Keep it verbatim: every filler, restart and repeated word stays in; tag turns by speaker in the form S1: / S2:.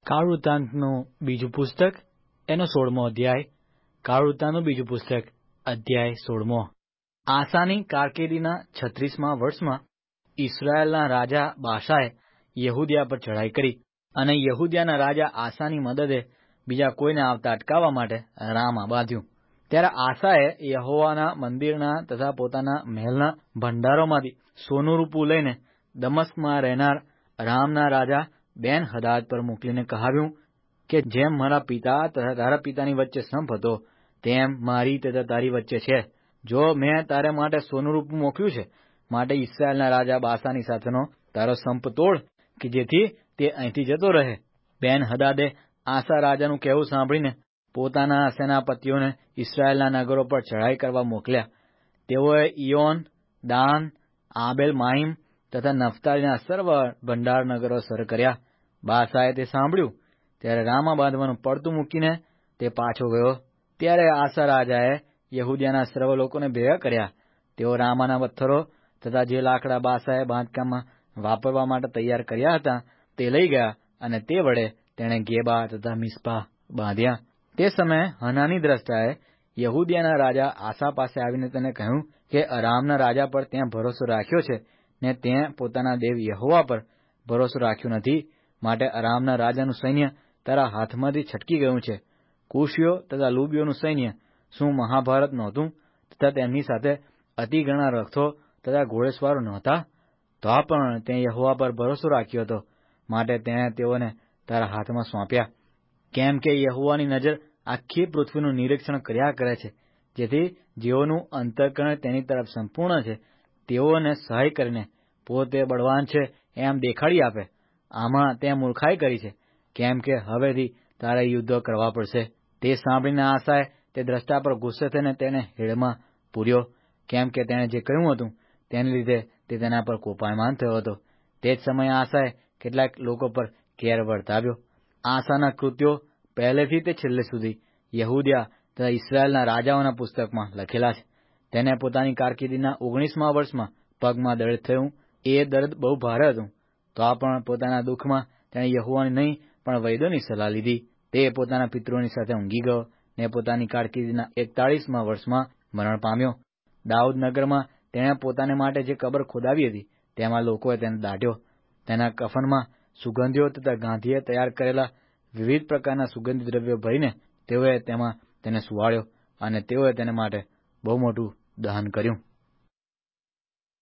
S1: કાળ વૃત્તાંતનું બીજું પુસ્તક એનો સોળમો અધ્યાય. કાળ વૃત્તાંતનું બીજું પુસ્તક અધ્યાય સોળમો. આસાની કારકિર્દીના છત્રીસમા વર્ષમાં ઇસ્રાયેલના રાજા બાશાએ યહૂદિયા પર ચઢાઈ કરી, અને યહૂદિયાના રાજા આસાની મદદે બીજા કોઈને આવતા અટકાવવા માટે રામા બાંધ્યું. ત્યારે આસાએ યહોવાના મંદિરના તથા પોતાના મહેલના ભંડારોમાંથી સોનું રૂપું લઈને દમસ્કમાં રહેનાર રામના રાજા બેન હદાદ પર મોકલીને કહાવ્યું કે જેમ મારા પિતા તથા તારા પિતાની વચ્ચે સંપ હતો, તેમ મારી તથા તારી વચ્ચે છે. જો મેં તારે માટે સોનું રૂપું મોકલ્યું છે, માટે ઇસ્રાયેલના રાજા બાશાની સાથેનો તારો સંપ તોડ, કે જેથી તે અહીંથી જતો રહે. બેન હદાદે આસા રાજાનું કહેવું સાંભળીને પોતાના સેનાપતિઓને ઇસ્રાયેલના નગરો પર ચઢાઈ કરવા મોકલ્યા. તેઓએ ઇયોન, દાન, આબેલ માહિમ તથા નફતાલીના સર્વ ભંડાર નગરો સર કર્યા. બાશાએ તે સાંભળ્યું ત્યારે રામા બાંધવાનું પડતું મૂકીને તે પાછો ગયો. ત્યારે આસા રાજાએ યહૂદિયાના સર્વ લોકોને ભેગા કર્યા. તેઓ રામાના પથ્થરો તથા જે લાકડા બાશાએ બાંધકામમાં વાપરવા માટે તૈયાર કર્યા હતા તે લઈ ગયા, અને તે વડે તેણે ગેબા તથા મિસ્પા બાંધ્યા. તે સમયે હનાની દ્રષ્ટાએ યહૂદિયાના રાજા આસા પાસે આવીને તેને કહ્યું કે અરામના રાજા પર ત્યાં ભરોસો રાખ્યો છે, ને ત્યાં પોતાના દેવ યહોવા પર ભરોસો રાખ્યો નથી, માટે અરામના રાજાનું સૈન્ય તારા હાથમાંથી છટકી ગયું છે. કુશીઓ તથા લુબીઓનું સૈન્ય શું મહાભારત નહોતું, તથા તેમની સાથે અતિ ઘણા રથો તથા ઘોડેસવારો નહોતા? તો પણ તે યહોવા પર ભરોસો રાખ્યો હતો, માટે તેણે તેઓને તારા હાથમાં સોંપ્યા. કેમ કે યહોવાની નજર આખી પૃથ્વીનું નિરીક્ષણ કર્યા કરે છે, જેથી જેઓનું અંતઃકરણ તેની તરફ સંપૂર્ણ છે, તેઓને સહાય કરીને પોતે બળવાન છે એમ દેખાડી આપે. આમાં તે મૂર્ખાઈ કરી છે, કેમ કે હવેથી તારે યુદ્ધો કરવા પડશે. તે સાંભળીને આશાએ તે દ્રષ્ટા પર ગુસ્સે થઈને તેને હેડમાં પૂર્યો, કેમ કે તેણે જે કહ્યું હતું તેને લીધે તે તેના પર કોપાયમાન થયો હતો. તે જ સમયે આશાએ કેટલાક લોકો પર કેર વર્તાવ્યો. આશાના કૃત્યો પહેલેથી તે છેલ્લે સુધી યહૂદિયા તથા ઇસ્રાયેલના રાજાઓના પુસ્તકમાં લખેલા છે. તેને પોતાની કારકિર્દીના ઓગણીસમા વર્ષમાં પગમાં દર્દ થયું. એ દર્દ બહુ ભારે હતું. તો પણ પોતાના દુઃખમાં તેણે યહોવાની નહીં પણ વૈદોની સલાહ લીધી. તે પોતાના પિતૃઓની સાથે ઊંઘી ગયો, ને પોતાની કારકિર્દીના એકતાળીસમા વર્ષમાં મરણ પામ્યો. દાઉદ નગરમાં તેણે પોતાને માટે જે કબર ખોદાવી હતી, તેમાં લોકોએ તેને દાટ્યો. તેના કફનમાં સુગંધીઓ તથા ગાંધીએ તૈયાર કરેલા વિવિધ પ્રકારના સુગંધી દ્રવ્યો ભરીને તેઓએ તેમાં તેને સુવાડ્યો, અને તેઓએ તેને માટે બહુ મોટું દહન કર્યું.